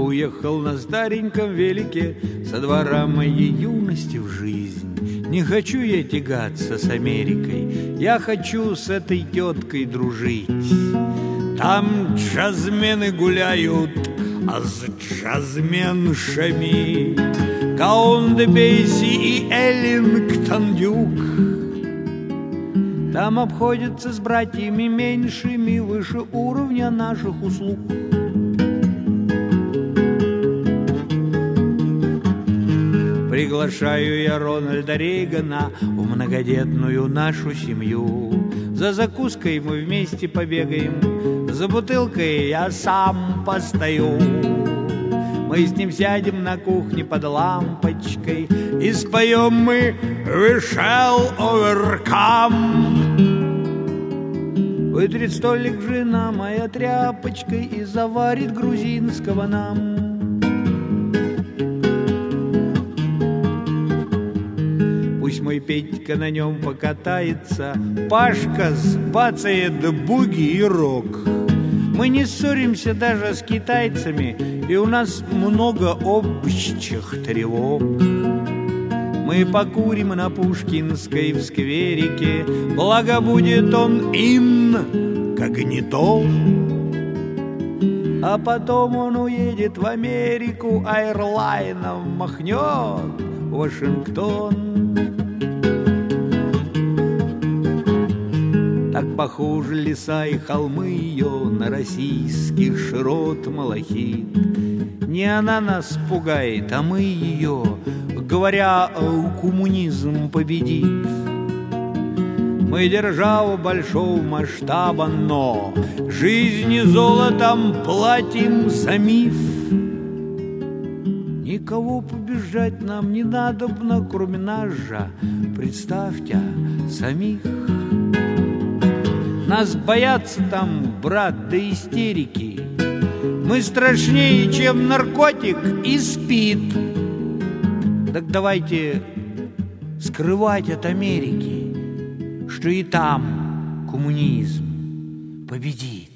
уехал на стареньком велике со двора моей юности в жизнь. Не хочу я тягаться с Америкой, я хочу с этой теткой дружить. Там джазмены гуляют, а с джазменшами Каунт Бейси и Эллингтон Дюк. Там обходятся с братьями меньшими, выше уровня наших услуг. Приглашаю я Рональда Рейгана в многодетную нашу семью. За закуской мы вместе побегаем, за бутылкой я сам постою. Мы с ним сядем на кухне под лампочкой и споем мы «We shall overcome». Вытрет столик жена моя тряпочкой и заварит грузинского нам. Пусть мой Петька на нем покатается, Пашка сбацает буги и рок. Мы не ссоримся даже с китайцами, и у нас много общих тревог. Мы покурим на Пушкинской в скверике, благо будет он инкогнито. А потом он уедет в Америку, аэрлайном махнет в Вашингтон. Так похожи леса и холмы ее на российский широт малахит. Не она нас пугает, а мы ее, говоря, коммунизм победит. Мы держава большого масштаба, но жизни золотом платим за миф. Никого побеждать нам не надобно, кроме нас же, представьте, самих. Нас боятся там, брат, до истерики. Мы страшнее, чем наркотик и спид. Так давайте скрывать от Америки, что и там коммунизм победит.